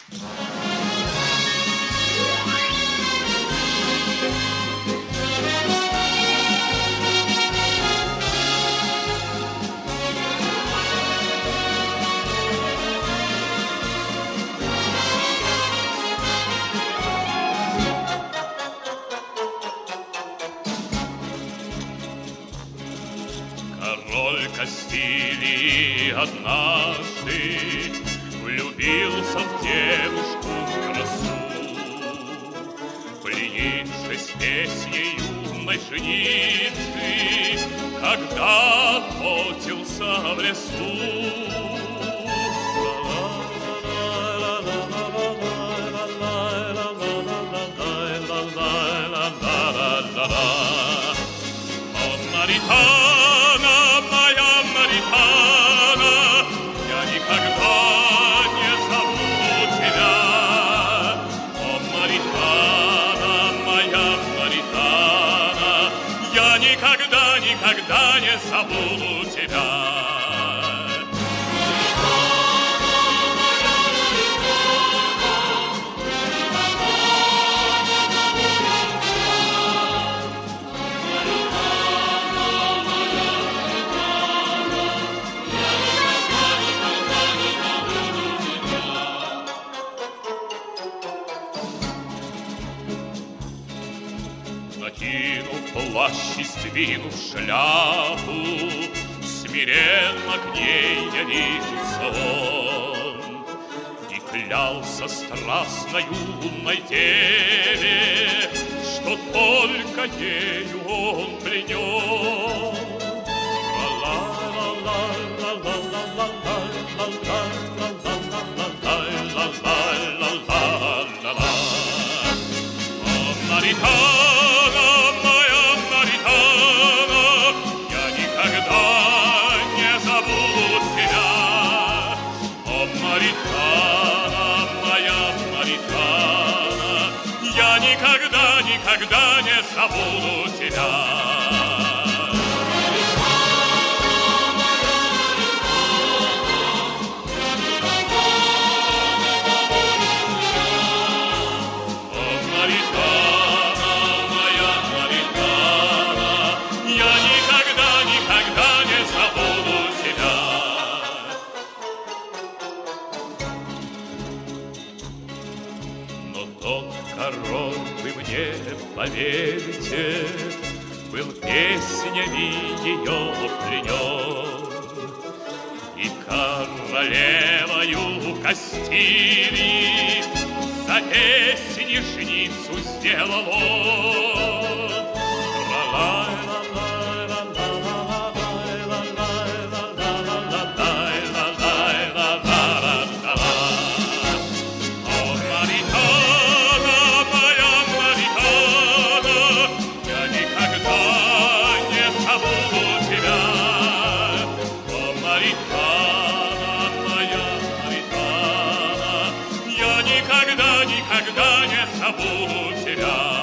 Король Кастилии однажды влюбился в девушку в красу. Пленившись песней юной женицы, когда охотился в лесу. Маритана, моя Маритана, я никогда не забуду тебя. О, Маритана, моя Маритана, я никогда, никогда не забуду тебя. Накинув плащ и сдвинув шляпу, смиренно к ней явился он и клялся страстно юной деве, что только ею он пленен. Маритана, моя Маритана, я никогда не забуду тебя. О, Маритана, моя Маритана, я никогда, никогда не забуду тебя. Тот король, вы мне поверьте, был песнями ее пленен, и королевою Кастилии за песни жницу сделал он. Никогда, никогда не забуду тебя.